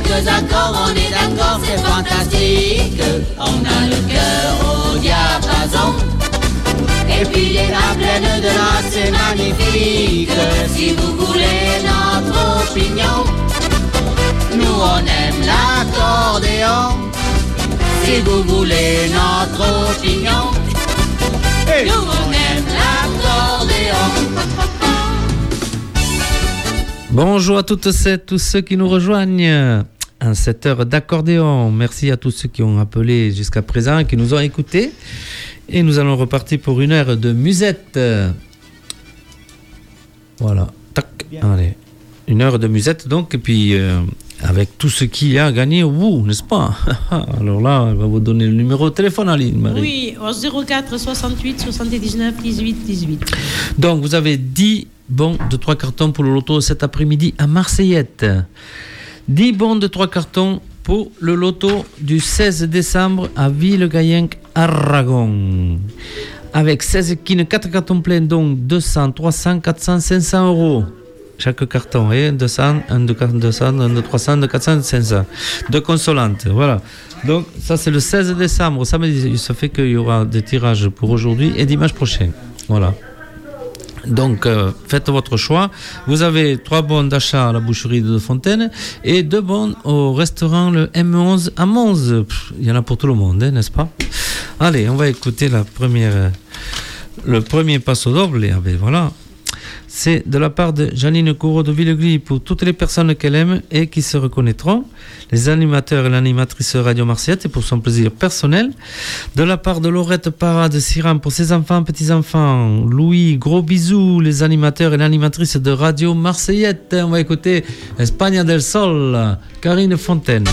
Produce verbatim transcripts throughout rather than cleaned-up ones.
quelques accords, on est d'accord, c'est fantastique. On a le cœur au diapason. Et puis les mains pleines de là, c'est magnifique. Si vous voulez notre opinion, nous on aime l'accordéon. Si vous voulez notre opinion, hey. Nous on aime l'accordéon. Bonjour à toutes et tous ceux qui nous rejoignent à cette heure d'accordéon. Merci à tous ceux qui ont appelé jusqu'à présent et qui nous ont écoutés. Et nous allons repartir pour une heure de musette. Voilà. Tac. Allez. Une heure de musette donc. Et puis euh, avec tout ce qu'il y a à gagner, vous, n'est-ce pas? Alors là, elle va vous donner le numéro de téléphone, Aline, Marie. Oui, au zéro quatre soixante-huit soixante-dix-neuf dix-huit dix-huit. Donc vous avez dix bons de trois cartons pour le loto cet après-midi à Marseillette. dix bons de trois cartons pour le loto du seize décembre à Ville-Gayenc, Aragon. Avec seize quines, quatre cartons pleins, donc deux cents, trois cents, quatre cents, cinq cents euros. Chaque carton, et deux cents, un de deux cents, un de trois cents, un de quatre cents, cinq cents. Deux consolantes, voilà. Donc, ça, c'est le seize décembre. Samedi, ça fait qu'il y aura des tirages pour aujourd'hui et dimanche prochain. Voilà. Donc, euh, faites votre choix. Vous avez trois bons d'achat à la boucherie de Fontaine et deux bons au restaurant le M onze à Mons. Il y en a pour tout le monde, hein, n'est-ce pas? Allez, on va écouter la première, euh, le premier passo doble. Ah ben voilà. C'est de la part de Janine Courreau de Villeglis pour toutes les personnes qu'elle aime et qui se reconnaîtront, les animateurs et l'animatrice Radio Marseillette et pour son plaisir personnel. De la part de Laurette Parra de Siran pour ses enfants, petits-enfants. Louis, gros bisous, les animateurs et l'animatrice de Radio Marseillette. On va écouter Espagne del Sol, Karine Fontaine.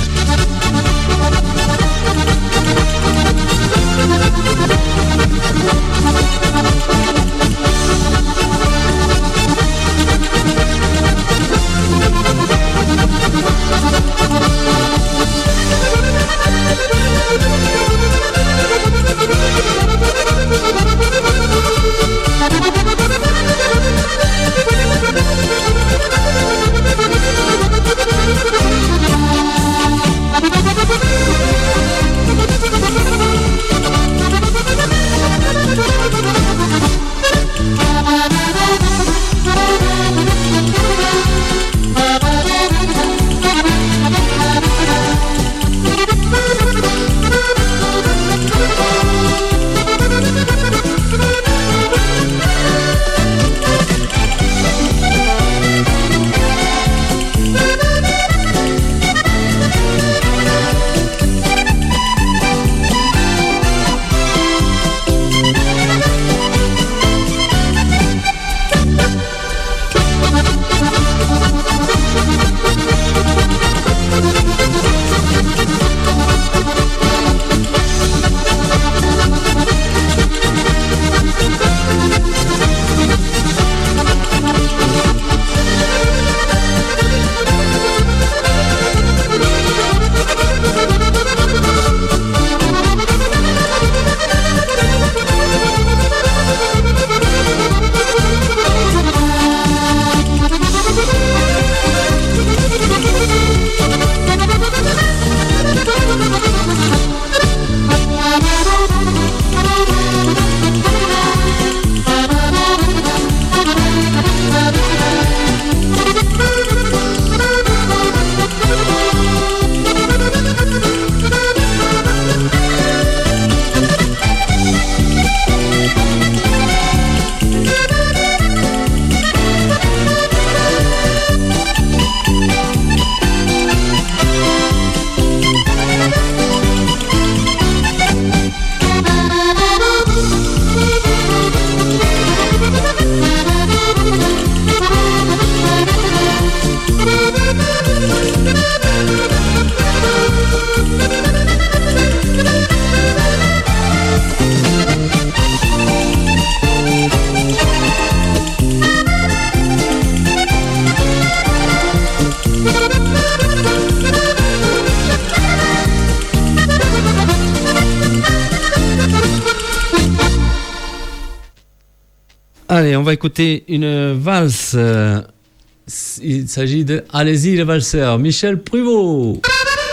Allez, on va écouter une valse. Il s'agit de Allez-y les valseurs, Michel Pruvot.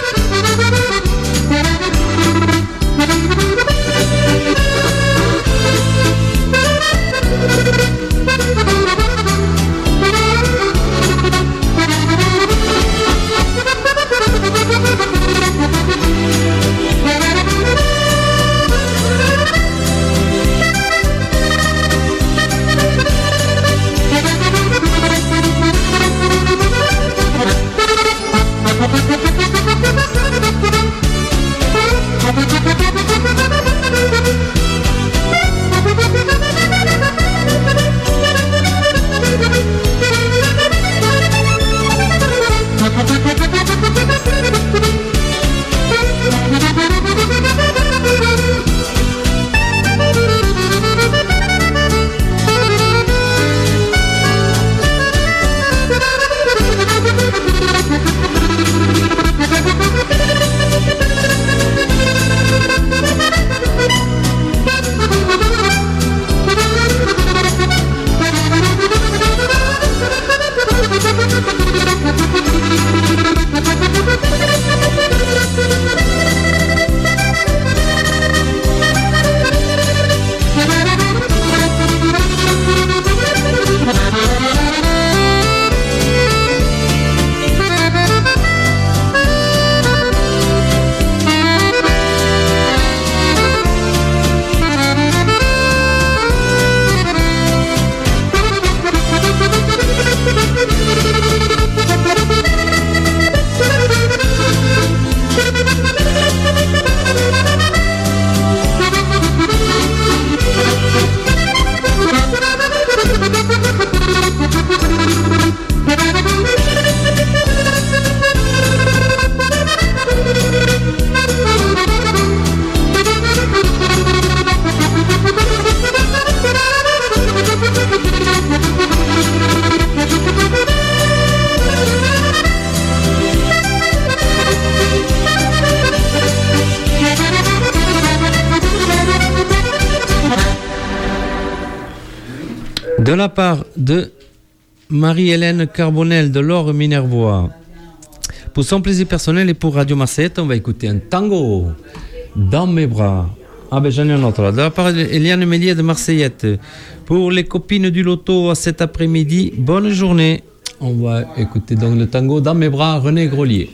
De la part de Marie-Hélène Carbonel de l'Or Minervois, pour son plaisir personnel et pour Radio Marseillette, on va écouter un tango dans mes bras. Ah ben j'en ai un autre là. De la part d'Eliane Mélier de Marseillette, pour les copines du loto cet après-midi, bonne journée. On va écouter donc le tango dans mes bras, René Grolier.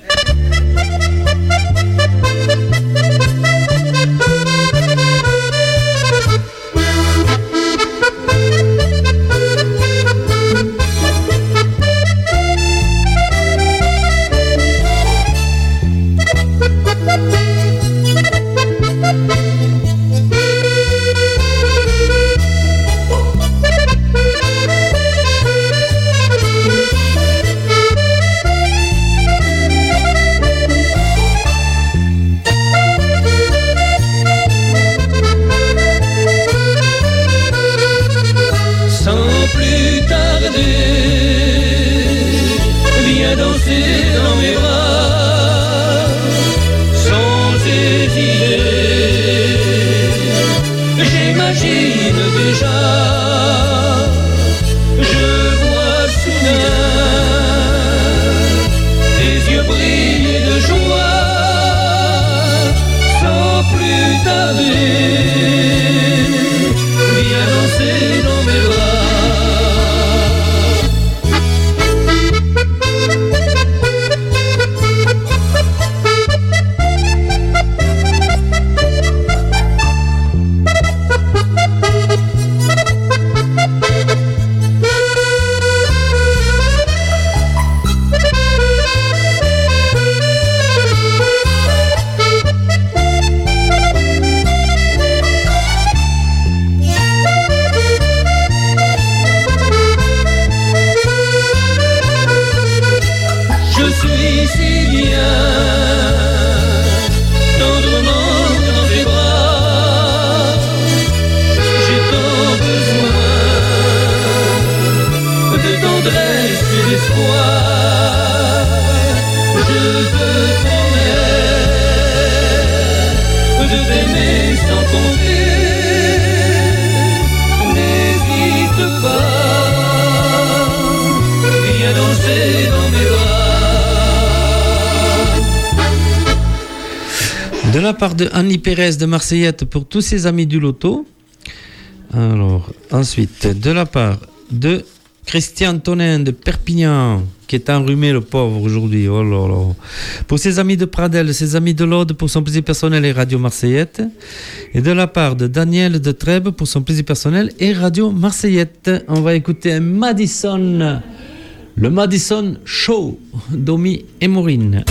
De la part de Annie Pérez de Marseillette pour tous ses amis du loto. Alors, ensuite, de la part de Christian Tonin de Perpignan, qui est enrhumé, le pauvre, aujourd'hui. Oh là là. Pour ses amis de Pradel, ses amis de l'Aude, pour son plaisir personnel et Radio Marseillette. Et de la part de Daniel de Trèbes, pour son plaisir personnel et Radio Marseillette. On va écouter un Madison, le Madison Show, Domi et Maureen.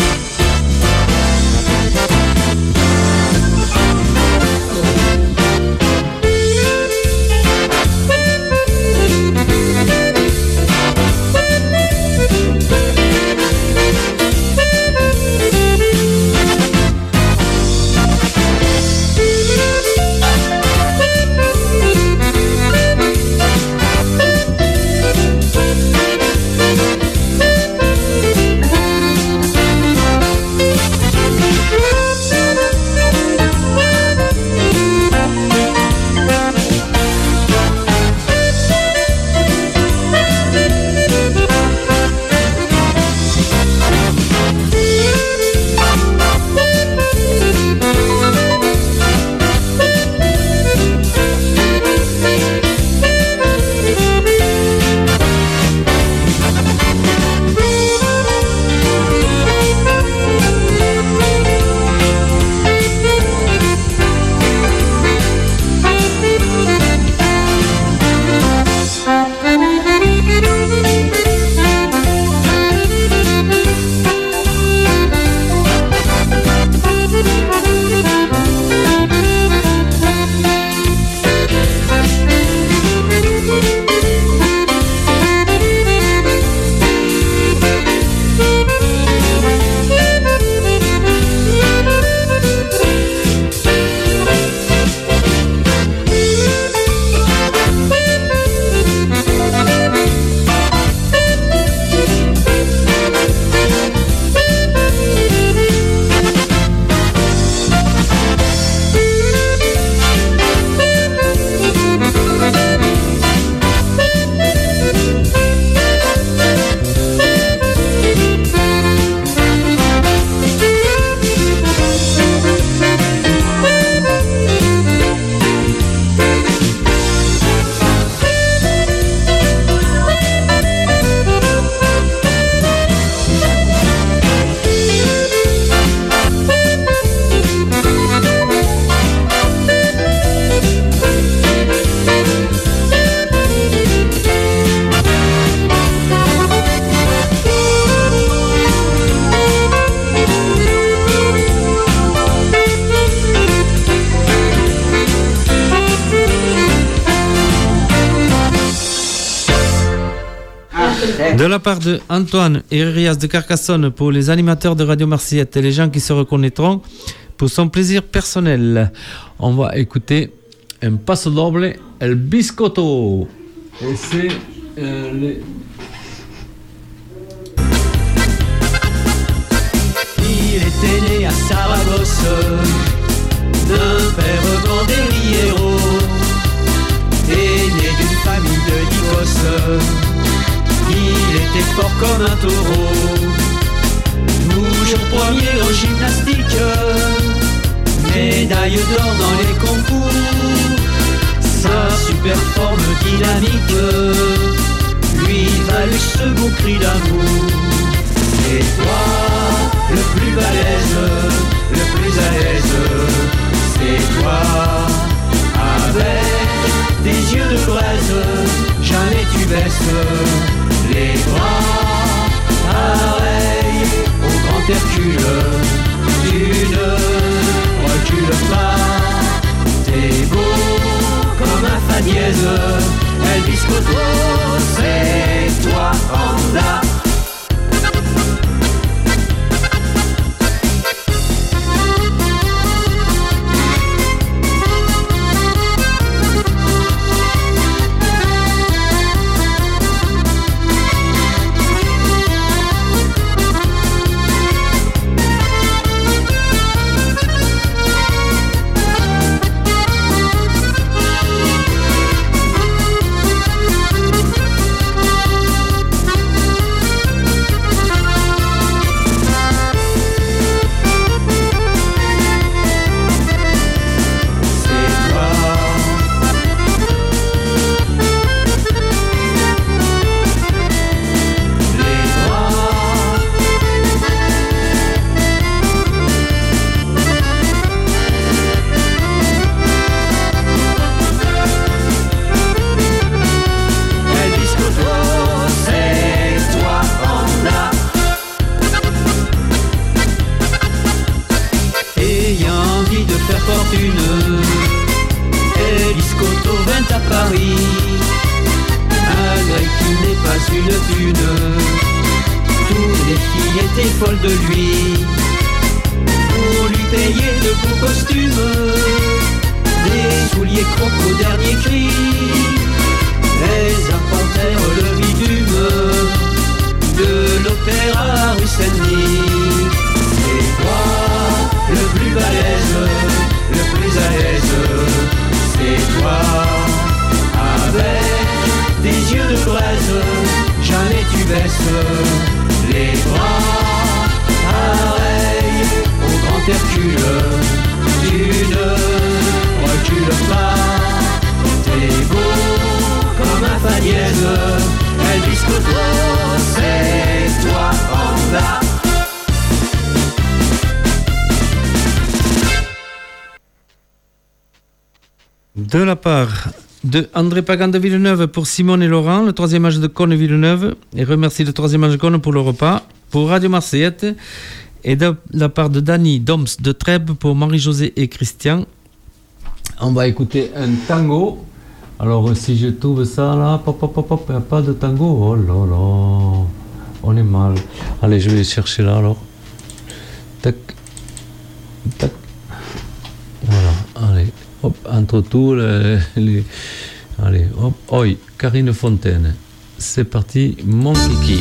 De la part de Antoine et Rias de Carcassonne pour les animateurs de Radio Marseillette et les gens qui se reconnaîtront pour son plaisir personnel. On va écouter un passo doble, El Biscotto. Et c'est euh, les... Il était né à Saragosse, d'un père banderiero, et né d'une famille de Nikos. Il était fort comme un taureau, toujours premier en gymnastique, médaille d'or dans les concours. Sa super forme dynamique lui valut ce beau cri d'amour. Et toi, le plus balèze, le plus à l'aise, c'est toi, avec des yeux de braise, jamais tu baisses les bras, pareil au grand Hercule. Tu ne recules pas, t'es beau comme un fa dièse. El Biscotto, c'est toi en là. Hercule, tu ne recules pas, t'es beau comme un fa dièse, Elvis Costello, c'est toi en bas. De la part de André Pagan de Villeneuve pour Simone et Laurent, le troisième âge de Cône Villeneuve, et remercie le troisième âge de Cône pour le repas, pour Radio Marseillette, et de la part de Dany Doms de Trèbes pour Marie-Josée et Christian. On va écouter un tango. Alors si je trouve ça là, pop, pop, pop, pop, il n'y a pas de tango, oh là là, on est mal. Allez, je vais chercher là alors. Tac, tac, voilà, allez. Hop, entre tous les, les... Allez, hop, oi, Karine Fontaine. C'est parti, mon kiki.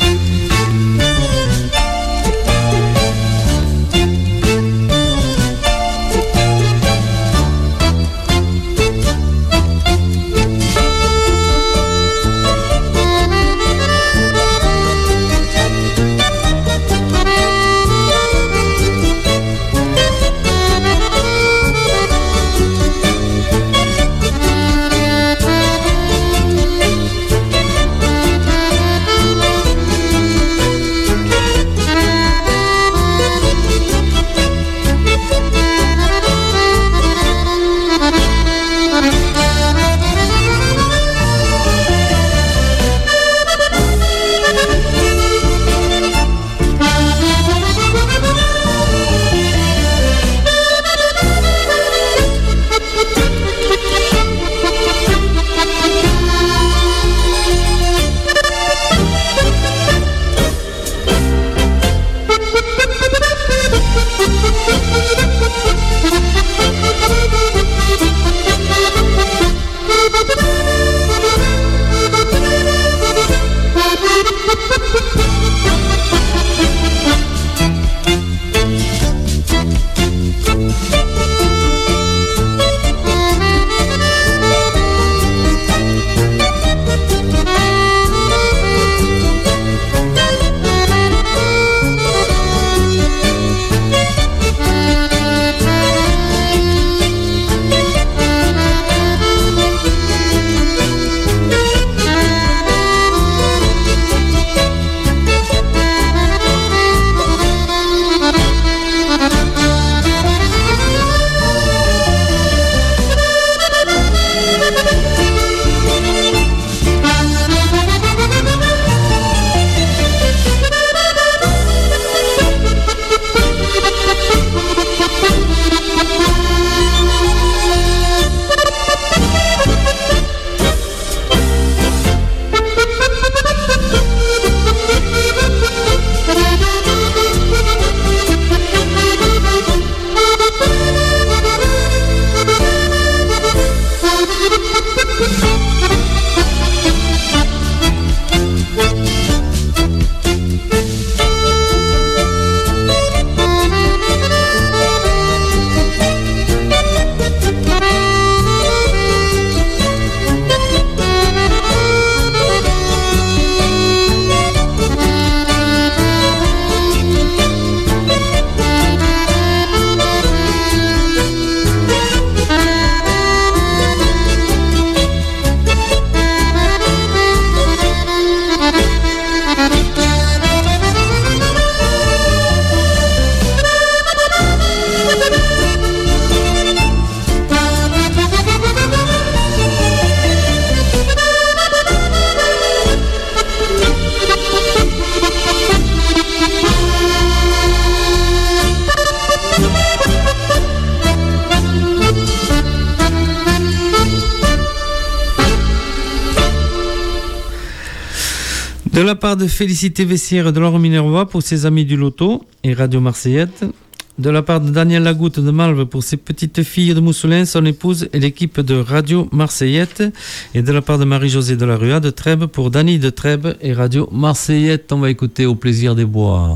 De la part de Félicité Vessière de Laure Minervois pour ses amis du Loto et Radio Marseillette. De la part de Daniel Lagoutte de Malves pour ses petites filles de Moussoulin, son épouse et l'équipe de Radio Marseillette. Et de la part de Marie-Josée de la Rua de Trèbes pour Dany de Trèbes et Radio Marseillette. On va écouter Au plaisir des bois.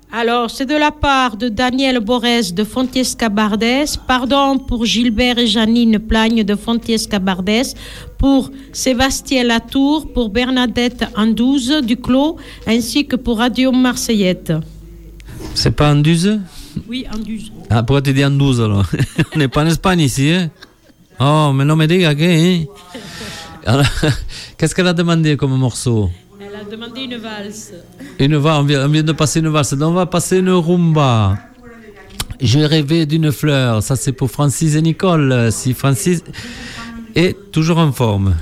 Alors, c'est de la part de Daniel Borès de Fontiès-Cabardès. Pardon pour Gilbert et Janine Plagne de Fontiès-Cabardès. Pour Sébastien Latour, pour Bernadette Andouze du Clos, ainsi que pour Radio Marseillette. C'est pas Andouze? Oui, Andouze. Ah, pourquoi tu dis Andouze alors? On n'est pas en Espagne ici, hein? Oh, mais non, mais diga que, hein? Alors, qu'est-ce qu'elle a demandé comme morceau? Elle a demandé une valse. Une valse, on vient, on vient de passer une valse. Donc on va passer une rumba. J'ai rêvé d'une fleur. Ça, c'est pour Francis et Nicole. Si Francis est toujours en forme.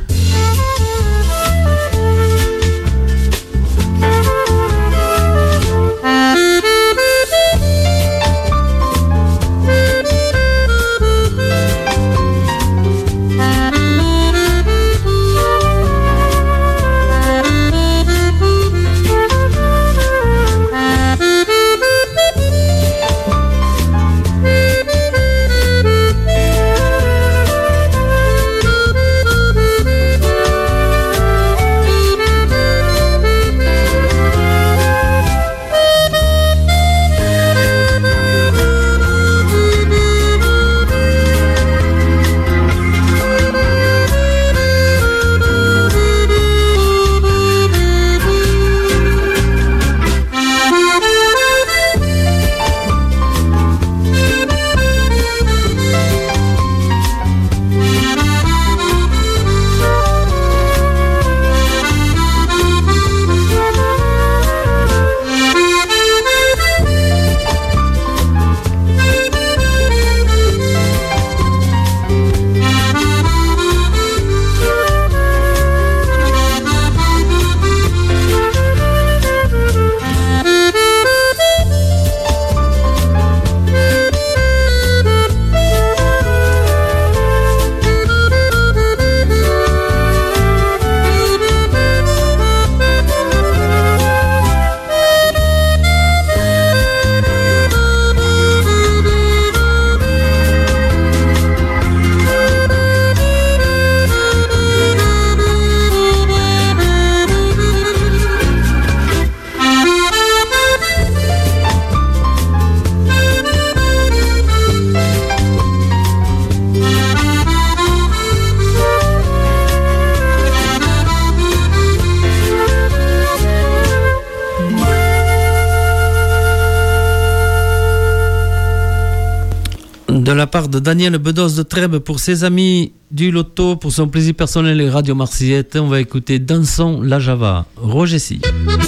De la part de Daniel Bedos de Trèbes pour ses amis du Loto, pour son plaisir personnel et Radio Marseillette, on va écouter Dansons la Java. Roger Si.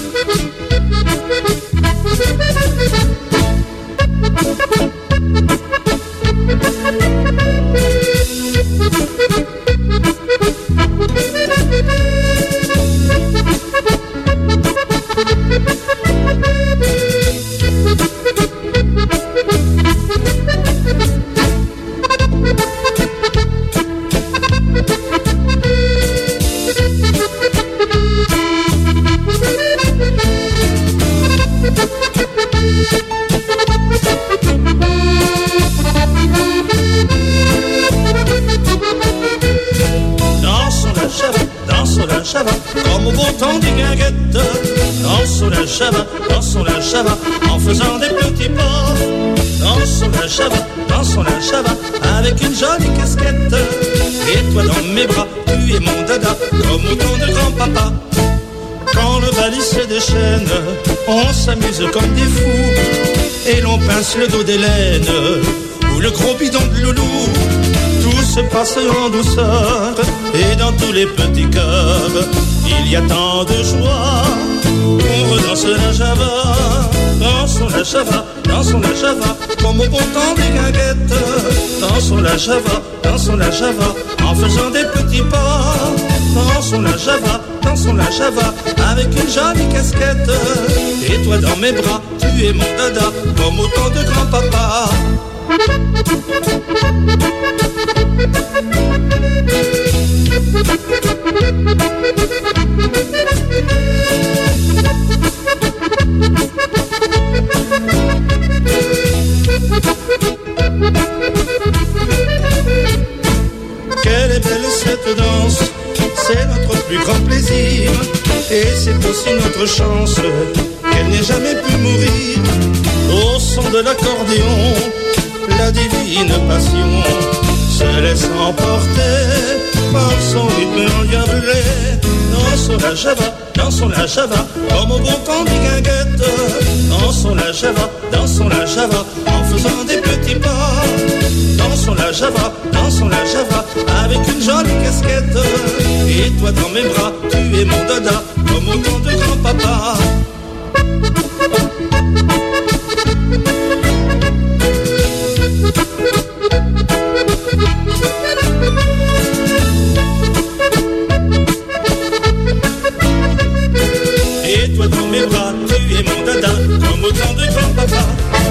Comme au beau temps des guinguettes, dansons la java, dansons la java, en faisant des petits pas. Dansons la java, dansons la java, avec une jolie casquette. Et toi dans mes bras, tu es mon dada, comme au temps de grand-papa. Quand le balai se déchaîne, on s'amuse comme des fous, et l'on pince le dos d'Hélène, ou le gros bidon de loulou. Tout se passe en douceur, et dans tous les petits cœurs, il y a tant de joie. On redanse la java, dansons la java, dansons la java, comme au bon temps des guinguettes. Dansons la java, dansons la java, en faisant des petits pas. Dansons la java, dansons la java, avec une jolie casquette. Et toi dans mes bras, tu es mon dada, comme au temps de grand-papa. Quelle est belle cette danse, c'est notre plus grand plaisir, et c'est aussi notre chance qu'elle n'ait jamais pu mourir. de l'accordéon, la divine passion se laisse emporter par son rythme endiablé. Dansons la java, dansons la java, comme au bon temps des guinguettes. Dansons la java, dansons la java, en faisant des petits pas. Dansons la java, dansons la java, avec une jolie casquette. Et toi dans mes bras, tu es mon dada, comme au temps de grand-papa. Et toi dans mes bras, tu es mon dada, comme au temps de grand-papa.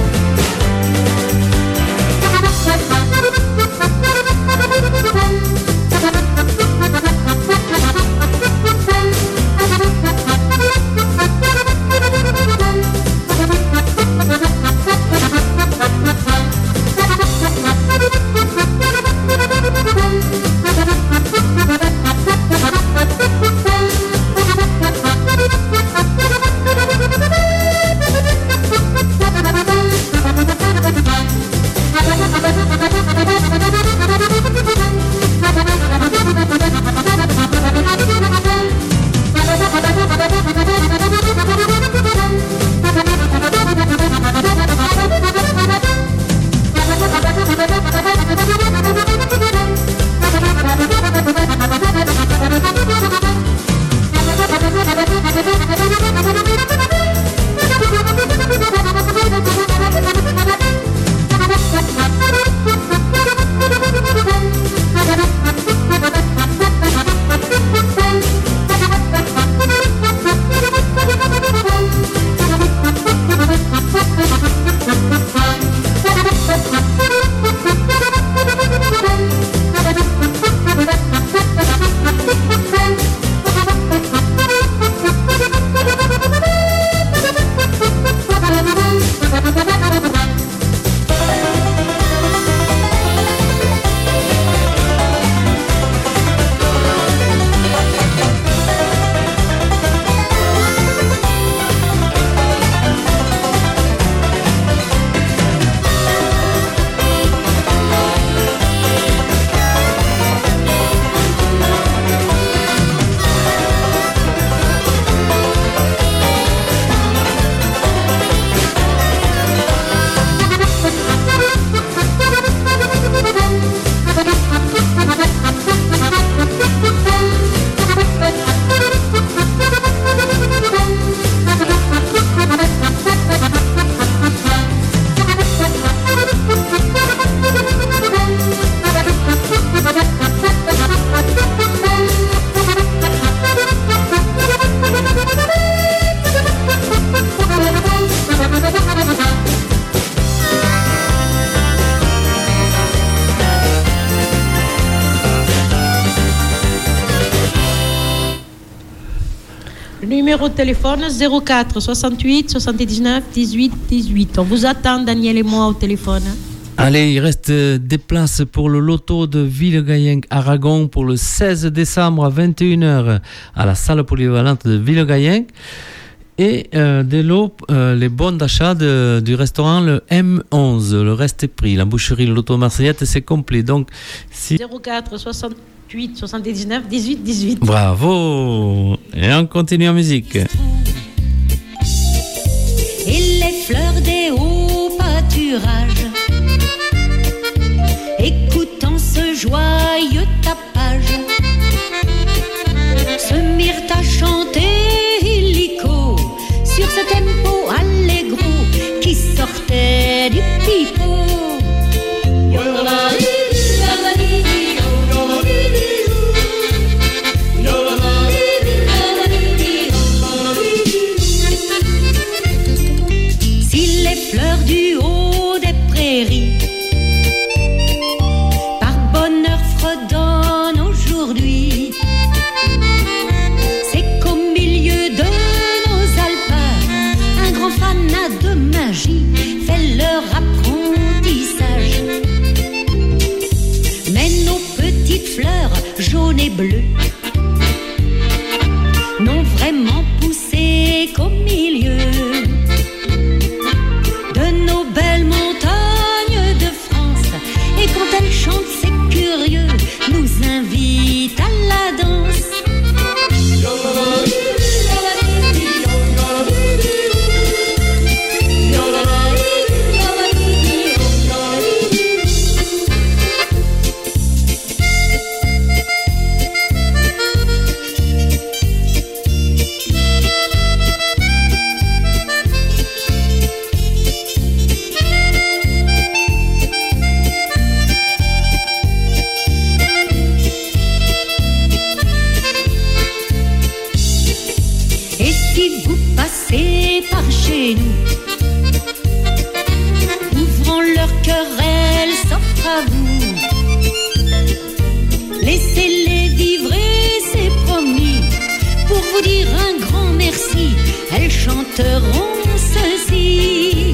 Numéro de téléphone zéro quatre soixante-huit soixante-dix-neuf dix-huit dix-huit. On vous attend, Daniel et moi, au téléphone. Allez, il reste des places pour le loto de Villegayenc Aragon pour le seize décembre à vingt et une heures à la salle polyvalente de Villegayenc. Et euh, des lots, euh, les bons d'achat de, du restaurant le M onze. Le reste est pris. La boucherie le loto Marseillette, c'est complet. Donc, si... zéro quatre soixante-huit soixante-dix-neuf dix-huit dix-huit. Bravo. Et on continue en musique. Et les fleurs des hauts pâturages, écoutant ce joyeux tapage, se mirent à chanter illico sur ce tempo allegro qui sortait du pipeau. Si les fleurs du haut des prairies par bonheur fredonnent aujourd'hui, c'est qu'au milieu de nos alpes, un grand fanat de magie fait leur apprentissage. Mais nos petites fleurs jaunes et bleues n'ont vraiment poussé qu'au milieu de nos belles à vous. Laissez-les vivre et c'est promis. Pour vous dire un grand merci, elles chanteront ceci.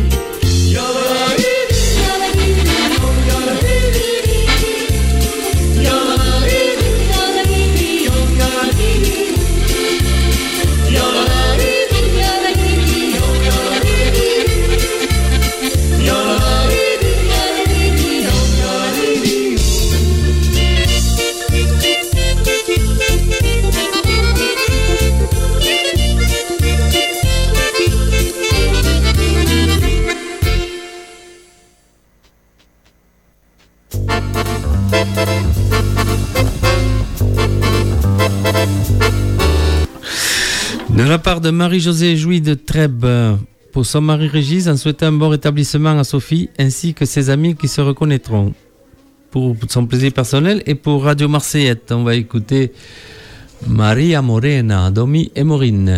De la part de Marie-Josée Jouy de Trèbes, pour son mari Régis, en souhaitant un bon rétablissement à Sophie, ainsi que ses amis qui se reconnaîtront. Pour son plaisir personnel et pour Radio Marseillette, on va écouter Maria Morena, Domi et Maureen.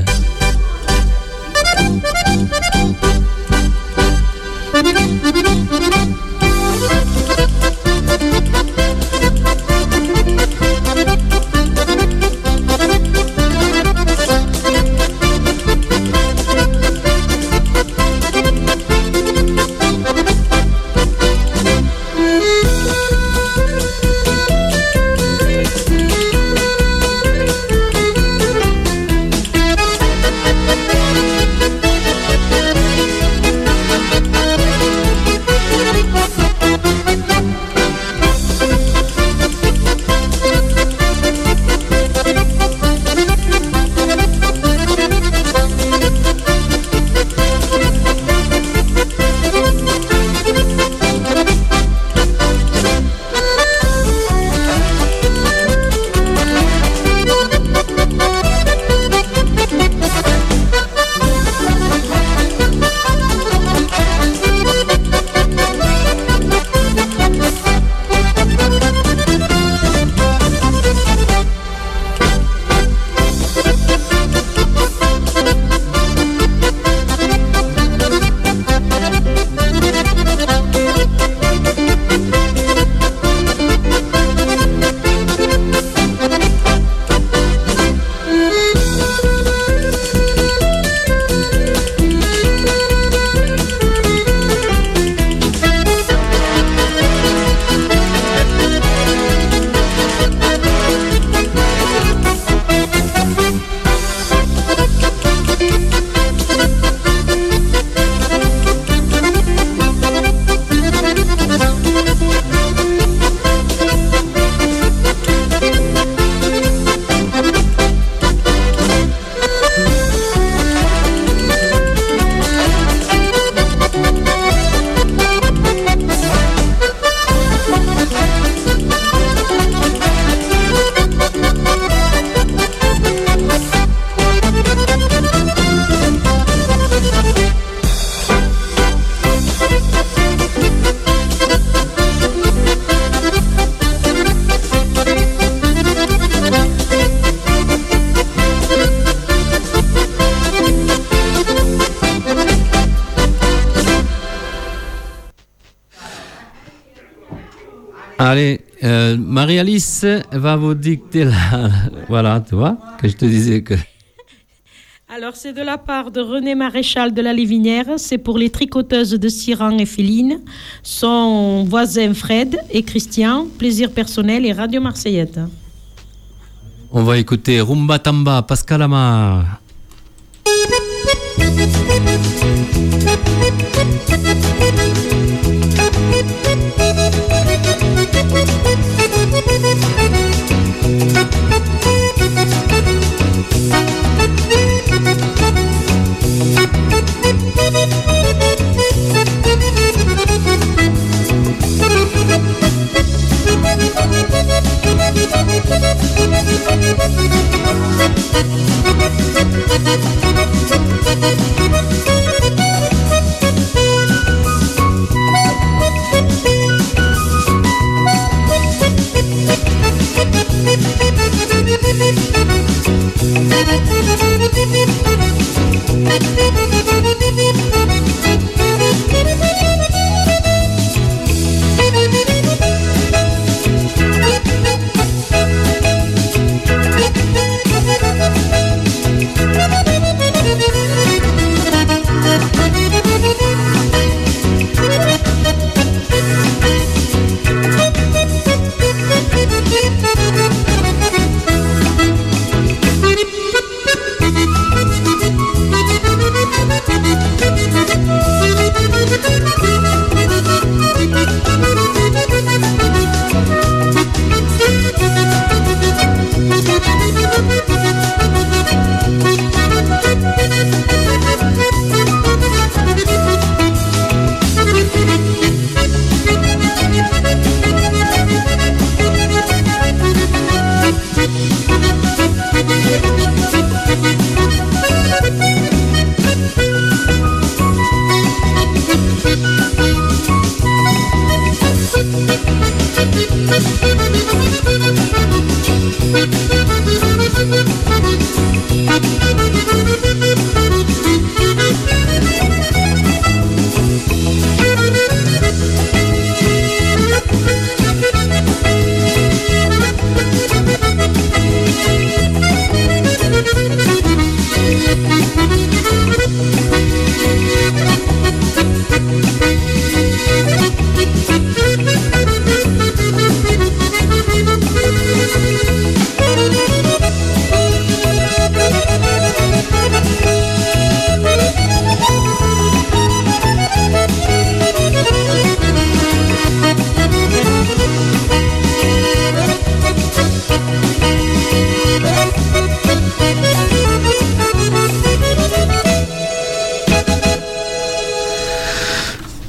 Allez, euh, Marie-Alice va vous dicter la... Voilà, tu vois, que je te disais que... Alors, c'est de la part de René Maréchal de la Livinière. C'est pour les tricoteuses de Siran et Féline, son voisin Fred et Christian, Plaisir personnel et Radio Marseillette. On va écouter Rumba Tamba, Pascal Amar.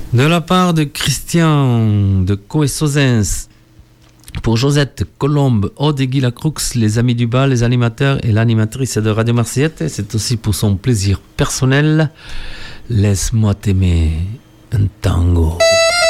De la part de Christian de Coessozens, pour Josette Colombe, Aude et Guy Lacroux, les amis du bal, les animateurs et l'animatrice de Radio Marseillette, c'est aussi pour son plaisir personnel. Laisse-moi t'aimer, un tango.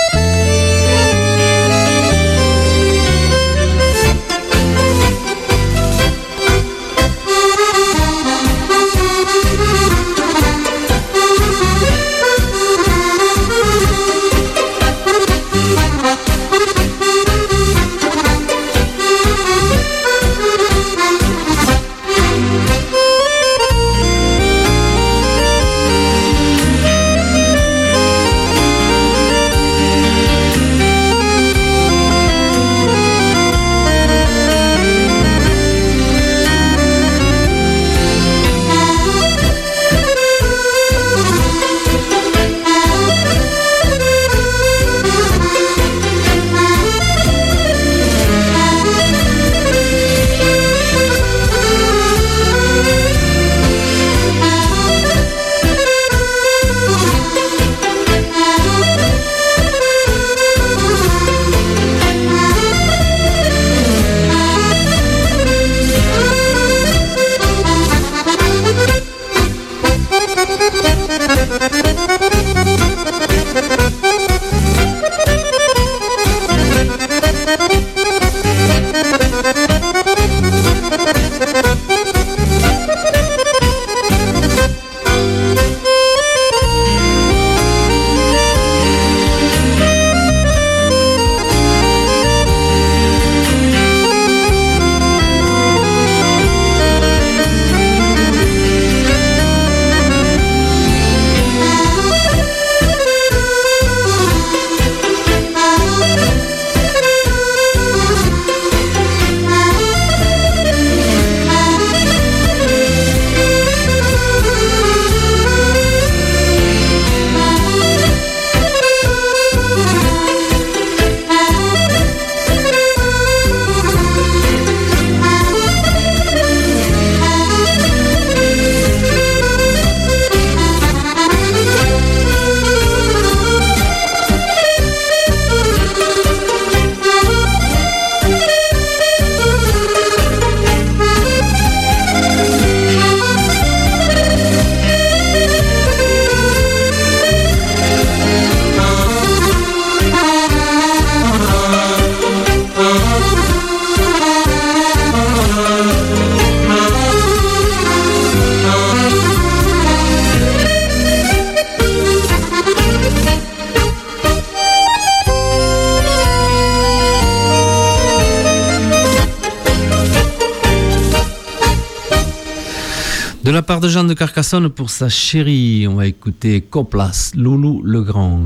De la part de Jean de Carcassonne pour sa chérie, on va écouter Coplas, Loulou le Grand.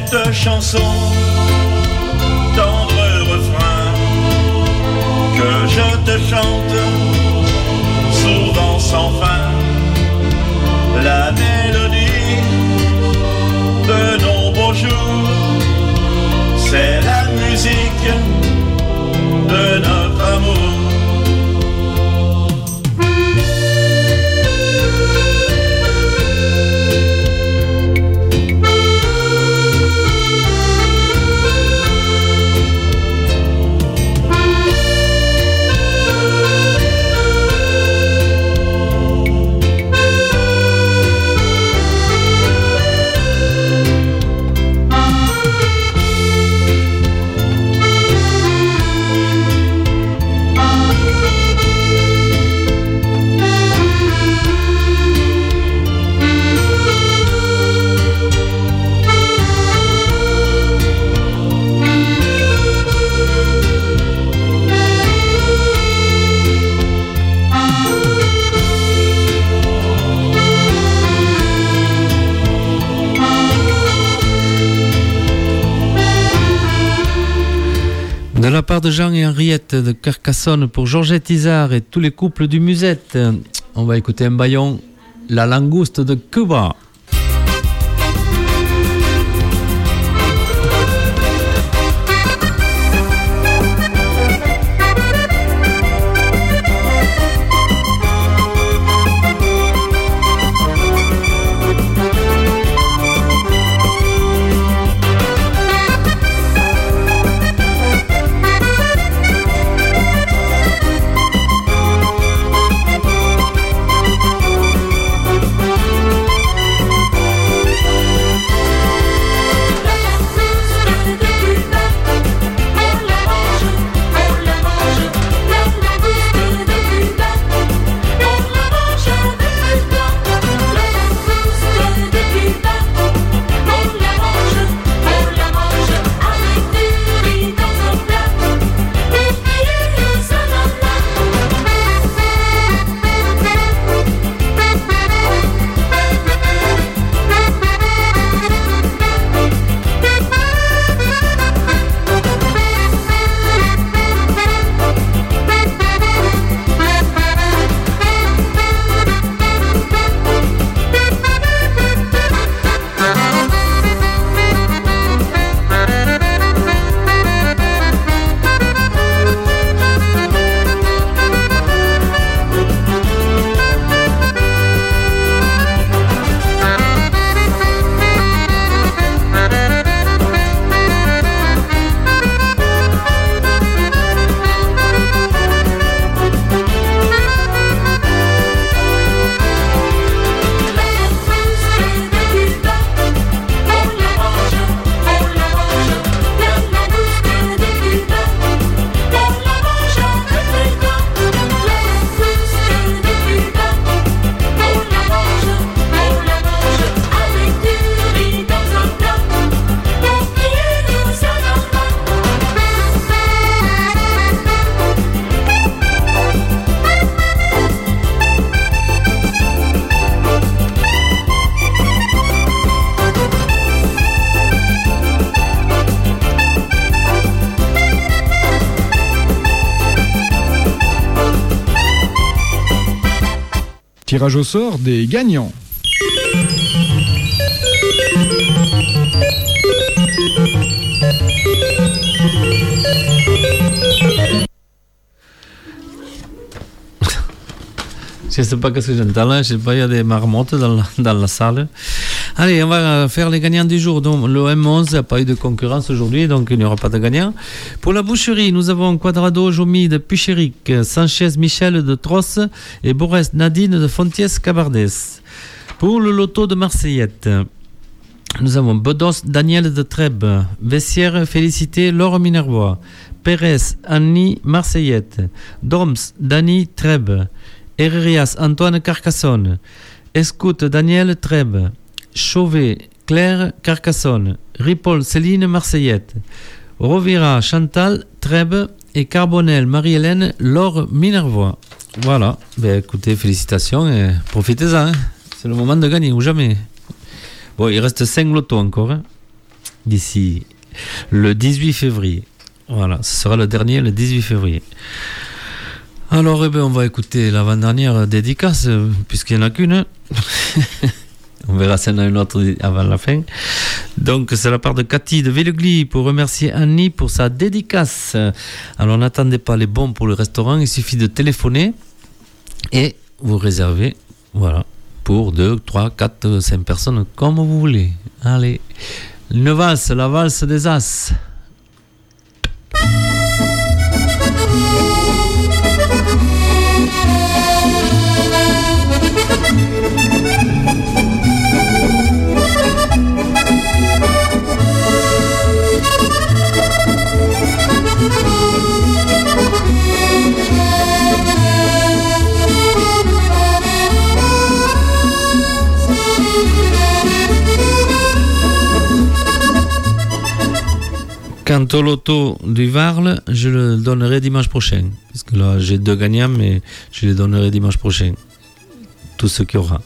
cette chanson, tendre refrain que je te chante, souvent sans fin, la mélodie de nos beaux jours, c'est la musique de notre amour. De la part de Jean et Henriette de Carcassonne pour Georgette Isard et tous les couples du Musette, on va écouter un baillon, La Langouste de Cuba. Tirage au sort des gagnants. Je ne sais pas ce que j'entends là, je sais pas, il y a des marmottes dans la, dans la salle. Allez, on va faire les gagnants du jour. Donc, le M onze n'a pas eu de concurrence aujourd'hui, donc il n'y aura pas de gagnant. Pour la boucherie, nous avons Quadrado Jomi de Puchéric, Sanchez Michel de Trosse et Borès Nadine de Fontiès-Cabardès. Pour le loto de Marseillette, nous avons Bedos Daniel de Trèbes, Vessière Félicité Laure Minervois, Pérez Annie Marseillette, Doms Dany Trèbes, Herrerias Antoine Carcassonne, Escoute Daniel Trèbes, Chauvet Claire Carcassonne, Ripoll Céline Marseillette, Rovira Chantal Trèbes et Carbonel Marie-Hélène Laure Minervois. Voilà, ben écoutez, félicitations et profitez-en, hein. C'est le moment de gagner ou jamais. Bon, il reste cinq lotos encore, hein. d'ici le dix-huit février. Voilà, ce sera le dernier, le dix-huit février. Alors, eh ben, on va écouter l'avant-dernière dédicace, puisqu'il n'y en a qu'une. On verra s'il y en a une autre avant la fin. Donc, c'est la part de Cathy de Villegly pour remercier Annie pour sa dédicace. Alors, n'attendez pas les bons pour le restaurant, il suffit de téléphoner et vous réservez, voilà, pour deux, trois, quatre, cinq personnes, comme vous voulez. Allez, une valse, la valse des As. Quant au loto du Varle, je le donnerai dimanche prochain. Parce que là, j'ai deux gagnants, mais je les donnerai dimanche prochain. Tout ce qu'il y aura.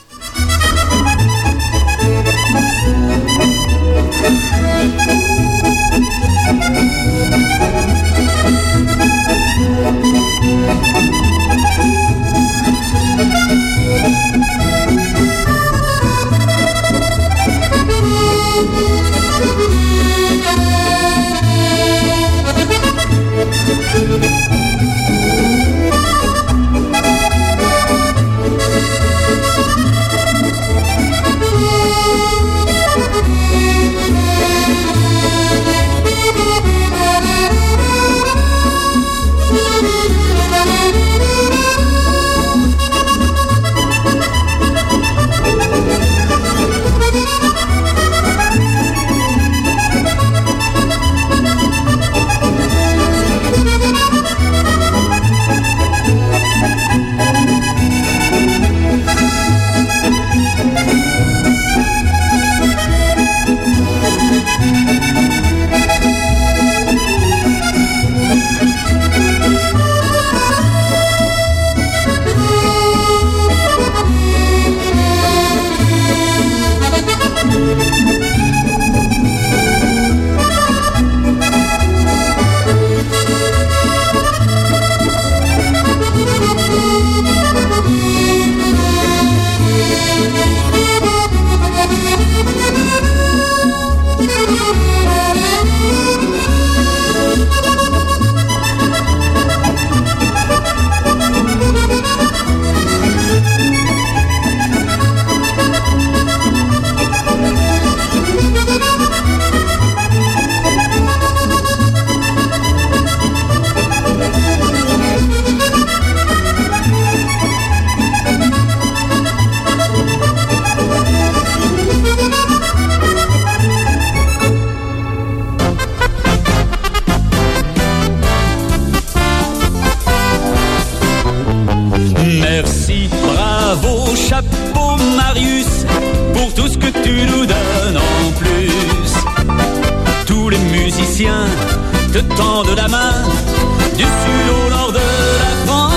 te tendent la main du sud au nord de la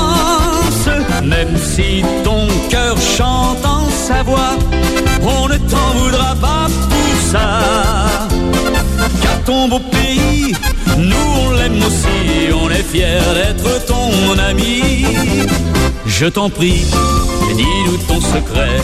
France. Même si ton cœur chante en Savoie, on ne t'en voudra pas pour ça. Car ton beau pays, nous on l'aime aussi, on est fiers d'être ton ami. Je t'en prie, dis-nous ton secret,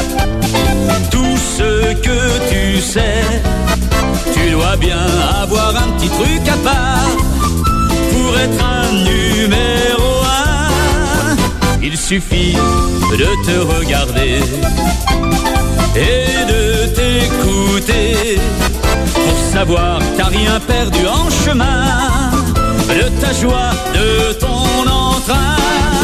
tout ce que tu sais. Tu dois bien avoir un petit truc à part pour être un numéro un. Il suffit de te regarder et de t'écouter pour savoir que t'as rien perdu en chemin, de ta joie, de ton entrain.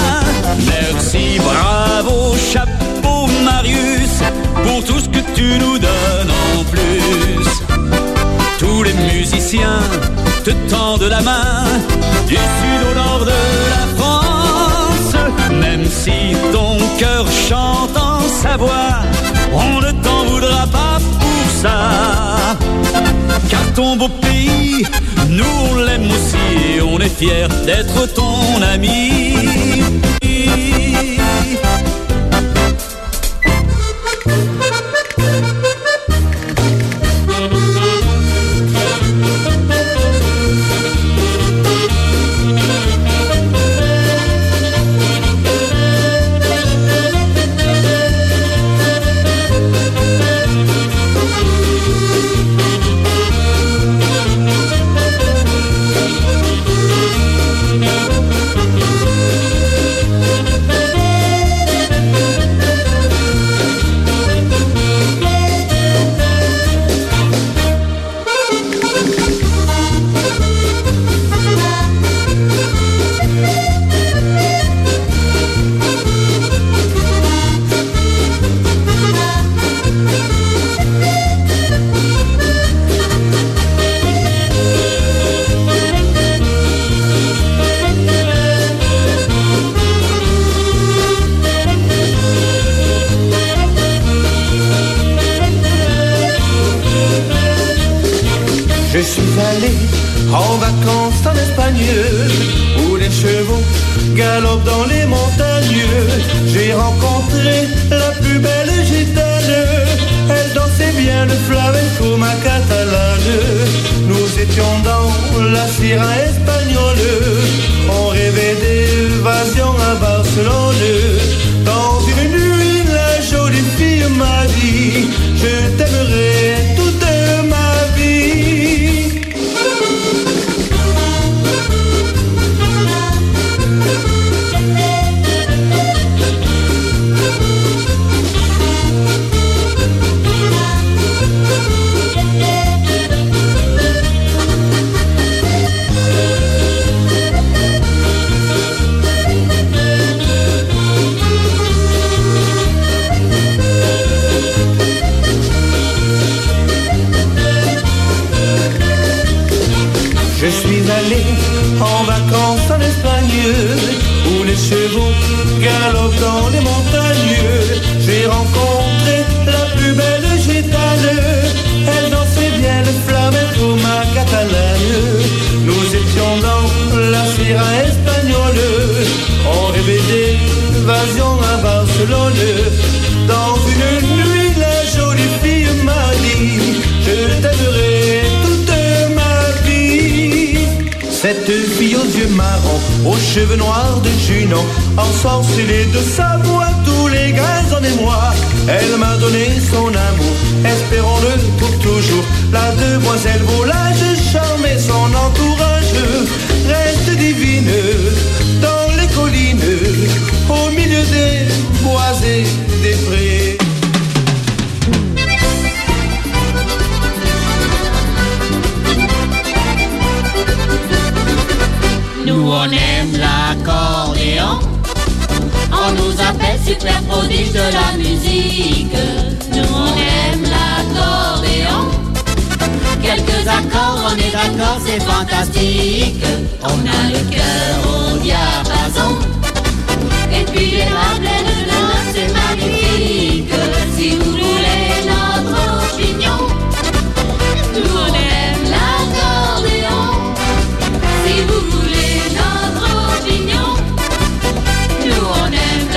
Merci, bravo, chapeau Marius, pour tout ce que tu nous donnes en plus. Tous les musiciens te tendent la main du sud au nord de la France. Même si ton cœur chante en Savoie, on ne t'en voudra pas pour ça. Car ton beau pays, nous on l'aime aussi, on est fiers d'être ton ami. Je suis allé en vacances en Espagne, où les chevaux galopent dans les montagnes. J'ai rencontré la plus belle gitane, elle dansait bien le flamenco, ma catalane. Nous étions dans la sierra espagnole, on rêvait d'évasion à Barcelone. Dans une nuit, la jolie fille m'a dit, je t'aimerai toute ma vie. Je suis allé en vacances en Espagne, où les chevaux galopent dans les montagnes. J'ai rencontré la plus belle gitane, elle dansait bien le flamenco, ma catalane. Nous étions dans la sierra espagnole, on rêvait d'évasion à Barcelone. Dans une nuit, la jolie fille m'a dit, je t'aimerai toute ma vie. Cette fille aux yeux marrons, aux cheveux noirs de Junon, ensorcelée de sa voix, tous les gars en émoi. Elle m'a donné son amour, espérons-le pour toujours. La demoiselle volage, charme et son entourage reste divine dans les collines, au milieu des bois et des prés. Nous on aime l'accordéon, on nous appelle super prodige de la musique. Nous on aime l'accordéon, quelques accords on est d'accord, c'est fantastique. On a le cœur au diable.